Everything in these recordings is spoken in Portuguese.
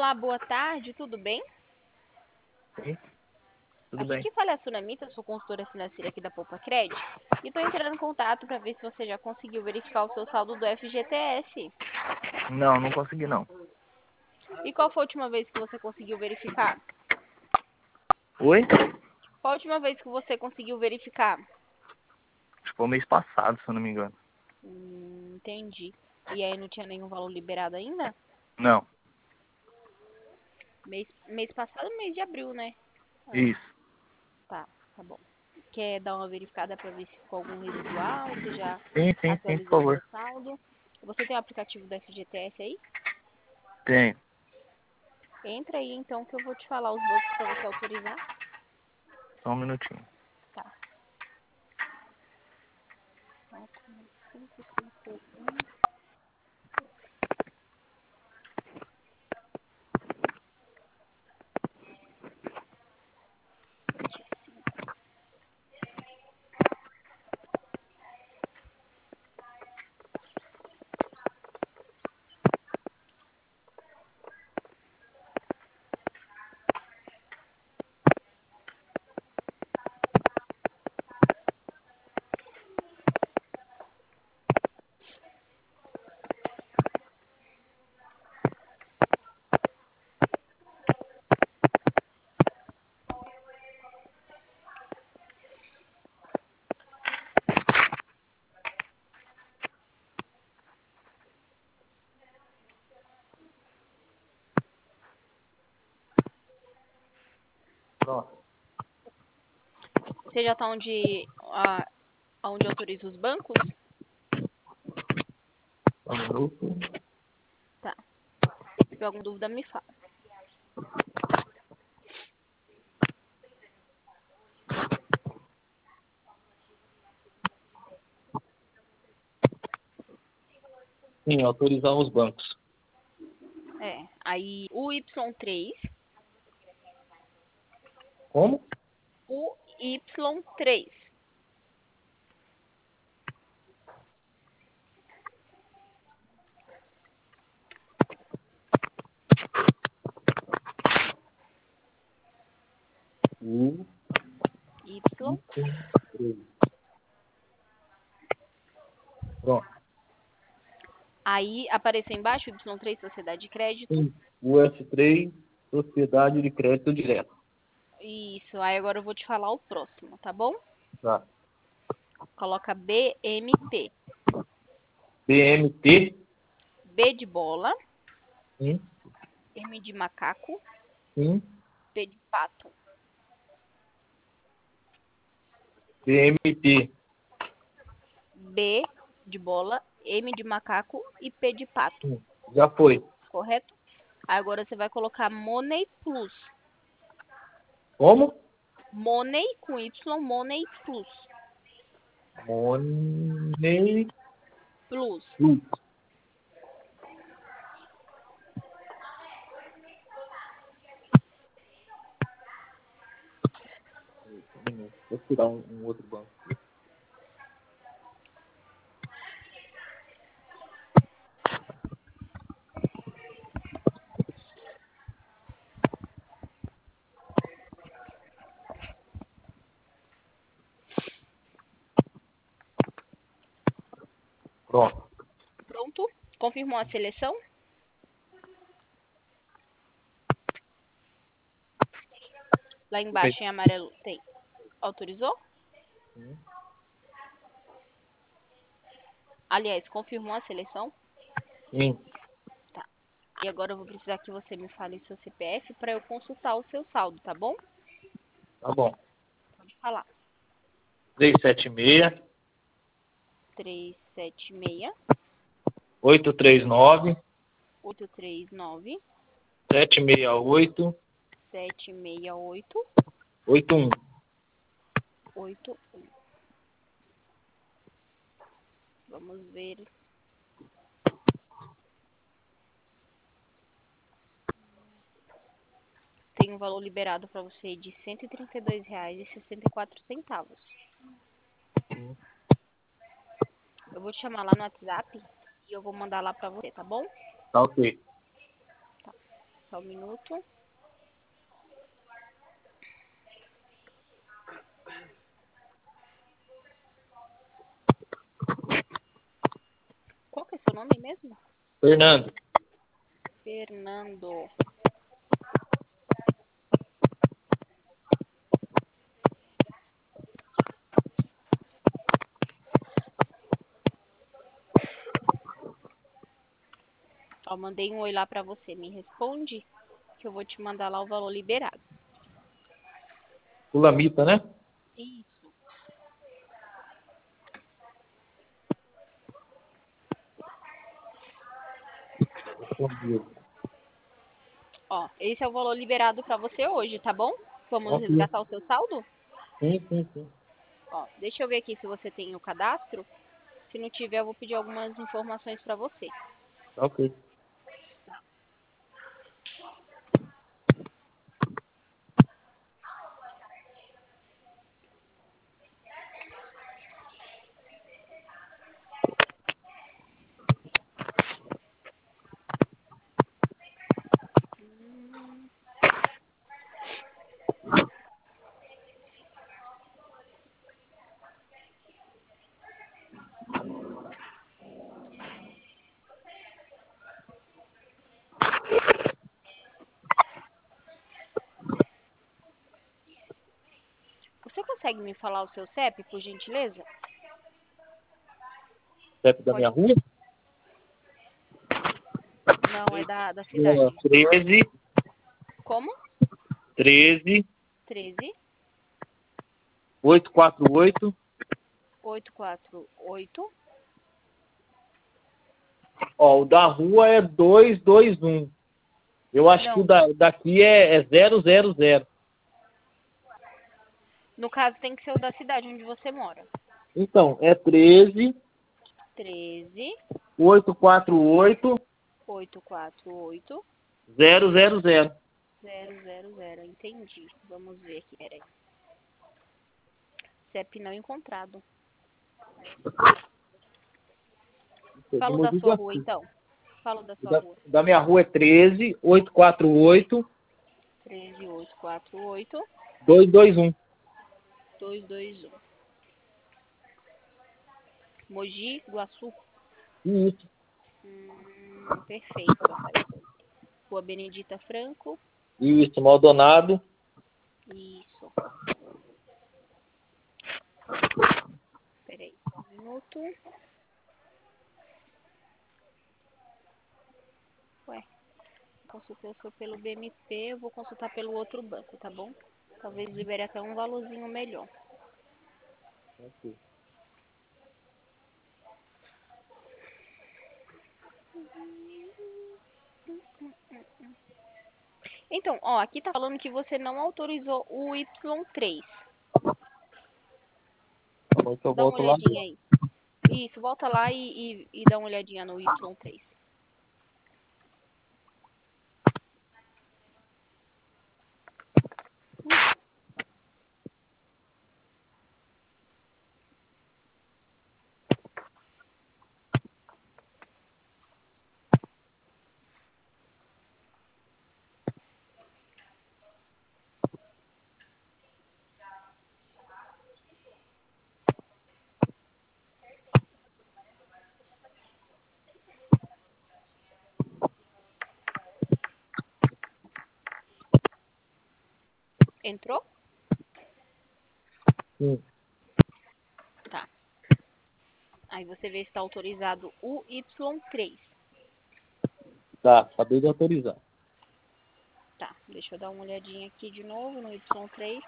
Olá, boa tarde, tudo bem? Sim, tudo Aqui bem. que fala é a Sunamita, eu sou consultora financeira aqui da Poupa Cred. E estou entrando em contato para ver se você já conseguiu verificar o seu saldo do FGTS. Não, não consegui não. E qual foi a última vez que você conseguiu verificar? Oi? Qual a última vez que você conseguiu verificar? Acho que foi o mês passado, se eu não me engano. Entendi. E aí não tinha nenhum valor liberado ainda? Não, Mês passado, mês de abril, né? É, isso. tá bom. Quer dar uma verificada para ver se ficou algum residual? Você já Sim, por atualizou favor. seu saldo? Você tem o aplicativo do FGTS aí? Tenho. Entra aí então que eu vou te falar os bancos para você autorizar. Só um minutinho. Tá. 551. Pronto. Você já tá onde autoriza os bancos? Só um minuto. Tá. Se tiver alguma dúvida, me fala. Sim, autorizar os bancos. Aí o Y3, Como? o Y3. U, Y. três. Pronto. Aí apareceu embaixo Y3 Sociedade de Crédito. Sim. US3, Sociedade de Crédito Direto. Isso. Aí agora eu vou te falar o próximo, tá bom? Tá. Coloca BMP. BMT. B de bola, Sim, M de macaco, sim. P de pato. BMT. B de bola, M de macaco e P de pato, Sim. Já foi. correto? Agora você vai colocar Money Plus. Como? Money com Y, Money Plus. Money. Plus. Plus. Vou tirar um outro banco. Pronto. Pronto? Confirmou a seleção? Lá embaixo em amarelo tem. Autorizou? Sim. Aliás, confirmou a seleção? Sim. Tá. E agora eu vou precisar que você me fale seu CPF para eu consultar o seu saldo, tá bom? Tá bom. Pode falar. 376 376 839 839 768 768 81. 81. Vamos ver. Tem um valor liberado para você de R$ 132,64. Eu vou te chamar lá no WhatsApp e eu vou mandar lá para você, tá bom? Tá ok. Só um minuto. Qual que é seu nome mesmo? Fernando. Fernando. Ó, mandei um oi lá pra você. Me responde que eu vou te mandar lá o valor liberado. Sulamita, né? Isso. Ó, esse é o valor liberado pra você hoje, tá bom? Vamos Ok. resgatar o seu saldo? Sim. Ó, deixa eu ver aqui se você tem o cadastro. Se não tiver, eu vou pedir algumas informações pra você. Ok. Você consegue me falar o seu CEP, por gentileza? CEP da minha Pode. rua? Não, é da É, cidade. 13, Como? 13, 13 848, 848. ó, o da rua é 221. Eu acho que o Não, daqui é 000. no caso tem que ser o da cidade onde você mora. Então, é 13, 13 848, 848 000. 000. Entendi. Vamos ver aqui, peraí. CEP não encontrado. Do Fala o da Mogi sua rua, Guaçu. então. Fala o da O sua rua. da minha rua é 13, 848, 13848 221. 221. Mogi Guaçu. Isso. Perfeito, apareceu. Rua Benedita Franco. Isso, Maldonado. Isso. Peraí, só um minuto. Ué, consultei o seu pelo BMP, eu vou consultar pelo outro banco, tá bom? Talvez libere até um valorzinho melhor. Ok. Então, ó, aqui tá falando que você não autorizou o Y3. Tá bom, então eu Dá uma volto lá. olhadinha aí. Isso, volta lá e dá uma olhadinha no Y3. Entrou? Sim. Tá. Aí você vê se está autorizado o Y3. Tá, acabei de autorizar. Tá, deixa eu dar uma olhadinha aqui de novo no Y3.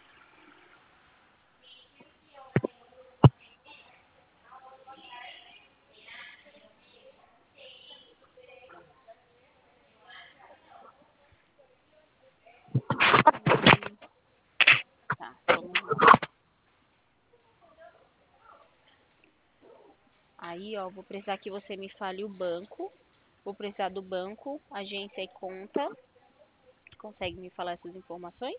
Tá, vamos lá. Aí, ó, vou precisar que você me fale o banco. Vou precisar do banco, agência e conta. Consegue me falar essas informações?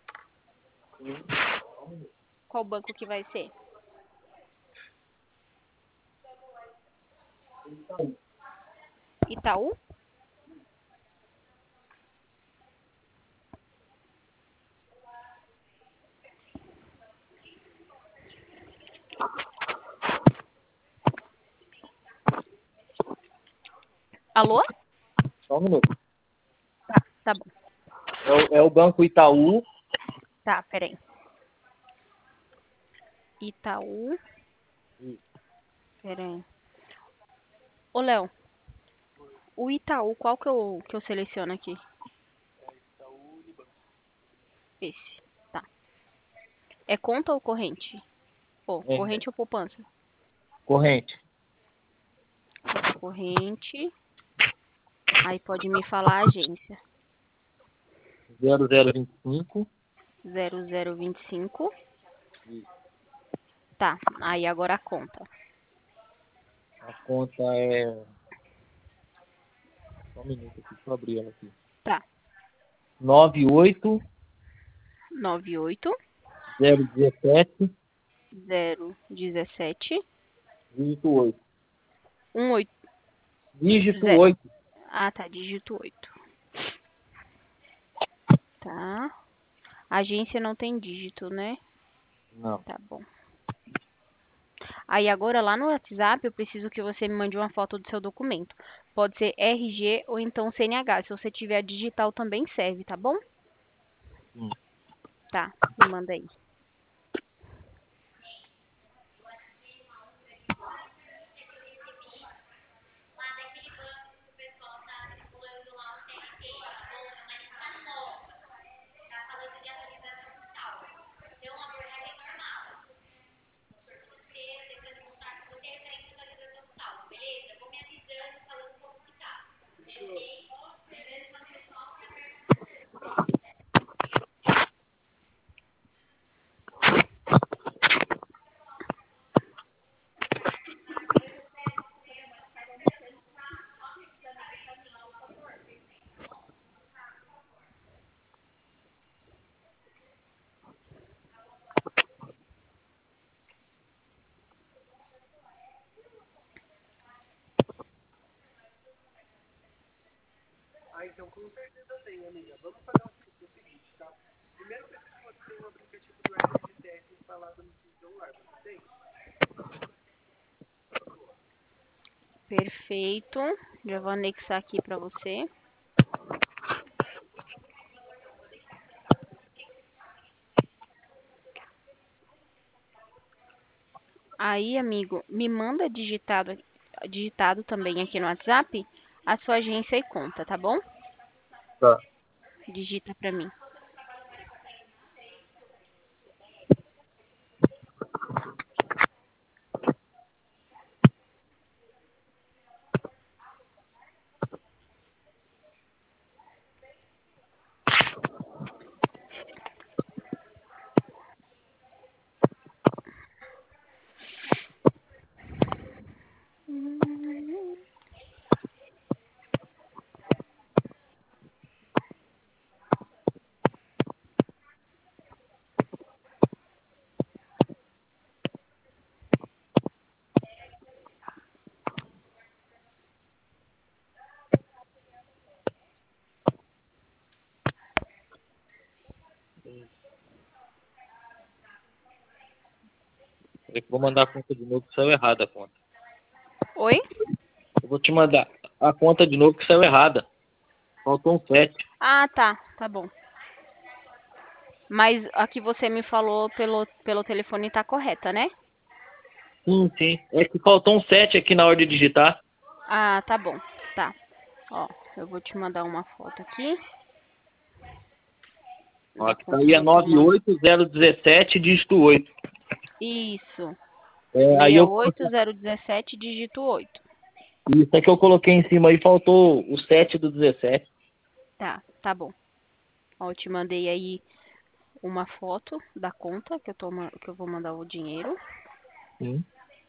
Qual banco que vai ser? Itaú? Alô? Só um minuto. Tá bom. É o Banco Itaú. Tá, peraí. Itaú. Peraí. Ô, Léo, o Itaú, qual que eu seleciono aqui? Esse. Tá. É conta ou corrente? Pô, É, corrente ou poupança? corrente. Corrente. Aí pode me falar a agência. 0025. 0025. Tá. Aí agora a conta. A conta é... Só um minuto aqui, deixa eu abrir ela aqui. Tá. 98 98 017 017 dígito 8. 18. Dígito 8. Ah, tá. Dígito 8. Tá. Agência não tem dígito, né? Não. Tá bom. Aí agora lá no WhatsApp eu preciso que você me mande uma foto do seu documento. Pode ser RG ou então CNH. Se você tiver digital também serve, tá bom? Sim. Tá, me manda aí. Perfeito. Já vou anexar aqui pra você. Aí, amigo, me manda digitado também aqui no WhatsApp a sua agência e conta, tá bom? Tá. Digita pra mim. Eu vou mandar a conta de novo que saiu errada a conta. Oi? Eu vou te mandar a conta de novo que saiu errada. Faltou um 7. Ah, tá. Tá bom. Mas a que você me falou pelo telefone tá correta, né? Sim, sim. É que faltou um 7 aqui na hora de digitar. Ah, tá bom. Tá. Ó, eu vou te mandar uma foto aqui Ó, da aqui tá aí é comprovante. 98017 dígito 8. Isso. É, aí eu coloquei... 68017, dígito 8. Isso é que eu coloquei em cima aí, faltou o 7 do 17. Tá, tá bom. Ó, eu te mandei aí uma foto da conta que eu vou mandar o dinheiro. Sim.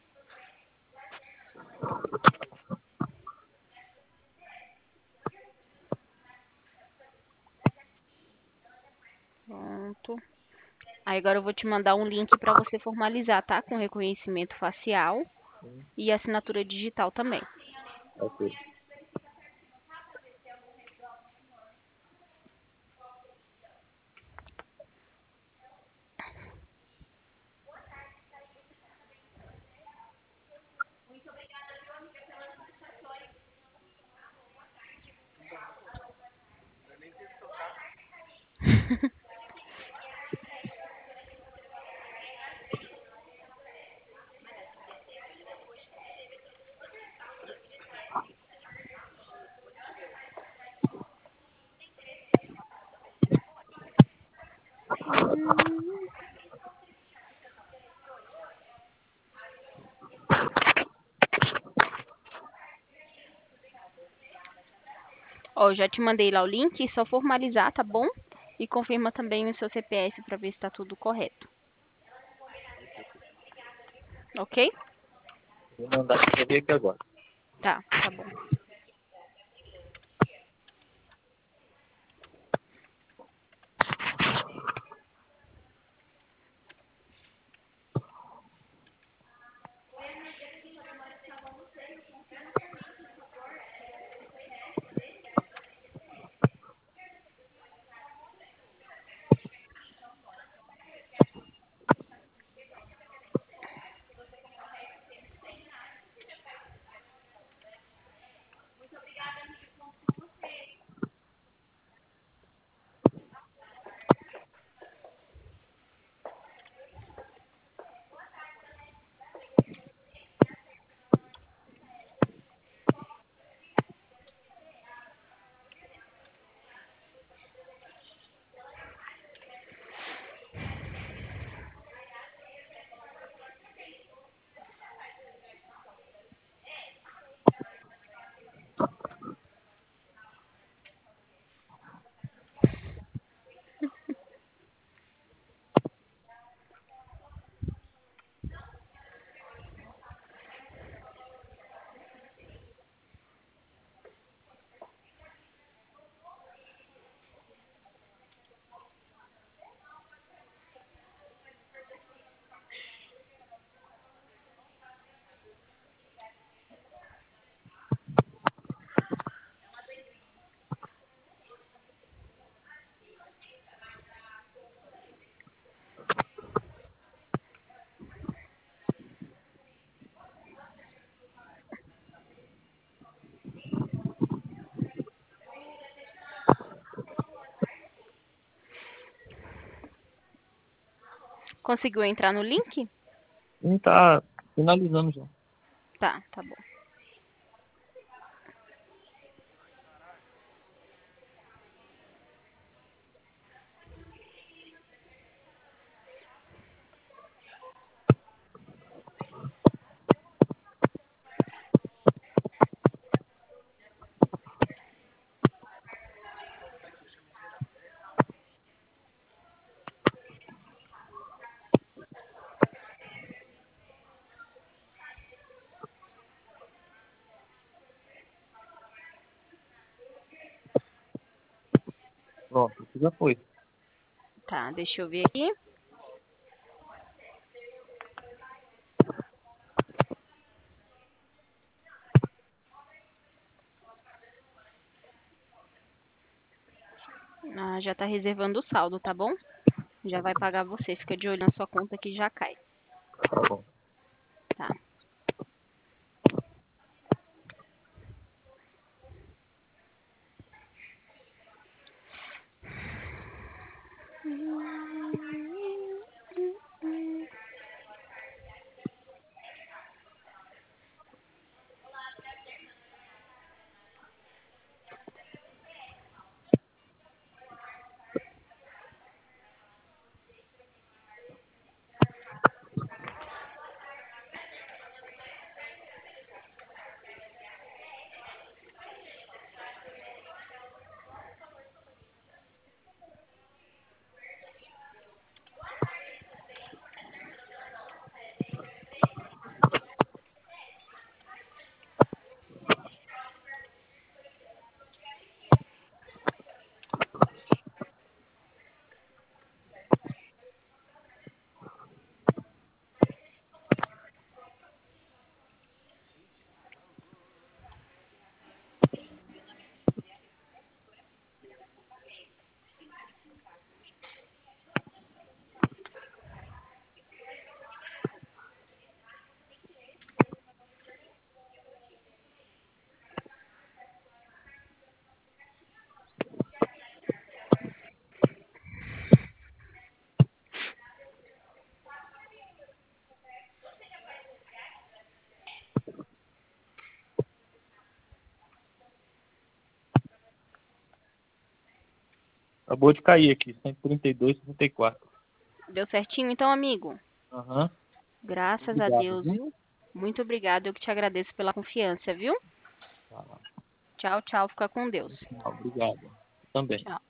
Pronto. Aí agora eu vou te mandar um link para você formalizar, tá? Com reconhecimento facial e assinatura digital também. Ok. Ó, já te mandei lá o link, só formalizar, tá bom? E confirma também o seu CPF para ver se tá tudo correto. Ok? Vou mandar pra ver aqui agora. Tá, tá bom. Conseguiu entrar no link? Tá finalizando já. Tá, tá bom. Pronto, isso já foi. Tá, deixa eu ver aqui. Ah, já tá reservando o saldo, tá bom? Já vai pagar você. Fica de olho na sua conta que já cai. Tá bom. Tá. Acabou de cair aqui, 132,34. Deu certinho então, amigo? Aham. Graças a Obrigado, Deus, viu? viu? Muito obrigada, eu que te agradeço pela confiança, viu? Tá. Tchau, tchau, fica com Deus. Obrigado. Também. Tchau.